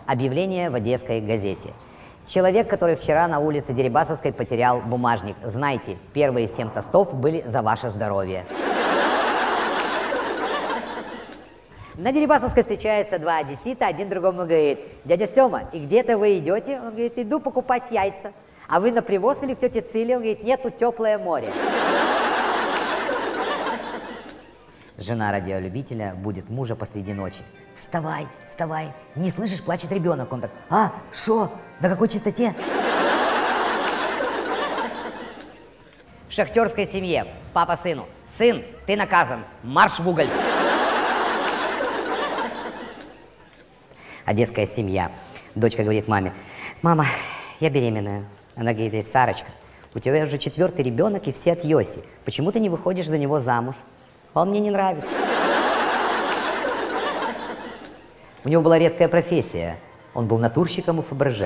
Объявление в Одесской газете. Человек, который вчера на улице Дерибасовской потерял бумажник. Знайте, первые 7 тостов были за ваше здоровье. На Дерибасовской встречаются два одессита, один другому говорит: дядя Сема, и где-то вы идете? Он говорит: иду покупать яйца. А вы на привоз или к тете Циле? Он говорит: нет, тут теплое море. Жена радиолюбителя будет мужа посреди ночи. Вставай, вставай, не слышишь, плачет ребенок. Он так: а, шо, на какой частоте? В шахтерской семье папа сыну: сын, ты наказан, марш в уголь. Одесская семья. Дочка говорит маме: мама, я беременная. Она говорит: Сарочка, у тебя уже 4-й ребенок и все от Йоси. Почему ты не выходишь за него замуж? Он мне не нравится. У него была редкая профессия. Он был натурщиком у Фаберже.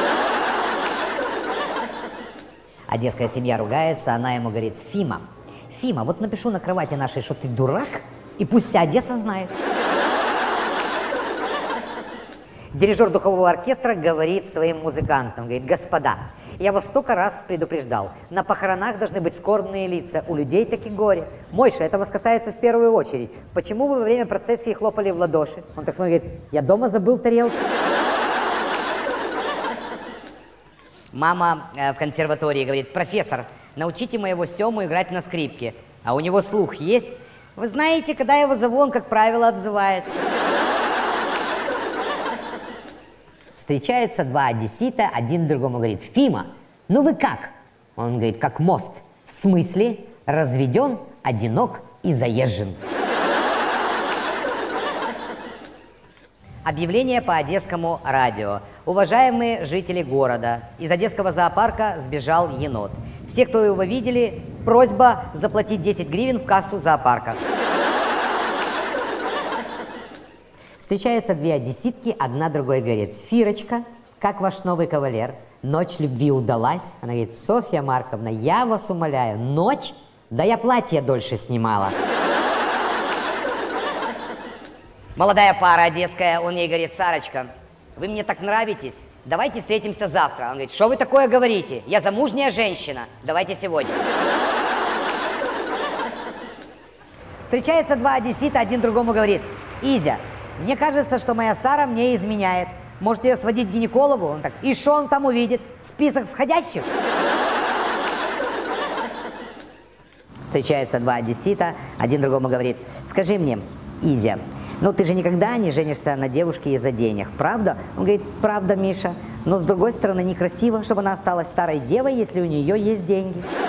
Одесская семья ругается, она ему говорит: Фима, вот напишу на кровати нашей, что ты дурак, и пусть вся Одесса знает. Дирижер духового оркестра говорит своим музыкантам, говорит: господа, я вас столько раз предупреждал, на похоронах должны быть скорбные лица, у людей таки горе. Мойша, это вас касается в первую очередь. Почему вы во время процессии хлопали в ладоши? Он так смотрит: говорит: я дома забыл тарелки. Мама в консерватории говорит: профессор, научите моего Сему играть на скрипке. А у него слух есть? Вы знаете, когда я его зову, он, как правило, отзывается. Встречаются два одессита, один другому говорит: Фима, ну вы как? Он говорит: как мост. В смысле? Разведен, одинок и заезжен. Объявление по Одесскому радио. Уважаемые жители города, из Одесского зоопарка сбежал енот. Все, кто его видели, просьба заплатить 10 гривен в кассу зоопарка. Встречаются две одесситки, одна другой говорит: Фирочка, как ваш новый кавалер? Ночь любви удалась? Она говорит: Софья Марковна, я вас умоляю, ночь? Да я платье дольше снимала. Молодая пара одесская, он ей говорит: Сарочка, вы мне так нравитесь, давайте встретимся завтра. Он говорит: что вы такое говорите? Я замужняя женщина, давайте сегодня. Встречаются два одессита, один другому говорит: Изя, мне кажется, что моя Сара мне изменяет. Может, ее сводить к гинекологу? Он так: и что он там увидит? Список входящих? Встречаются два одессита, один другому говорит: скажи мне, Изя, ну ты же никогда не женишься на девушке из-за денег, правда? Он говорит: правда, Миша, но с другой стороны некрасиво, чтобы она осталась старой девой, если у нее есть деньги.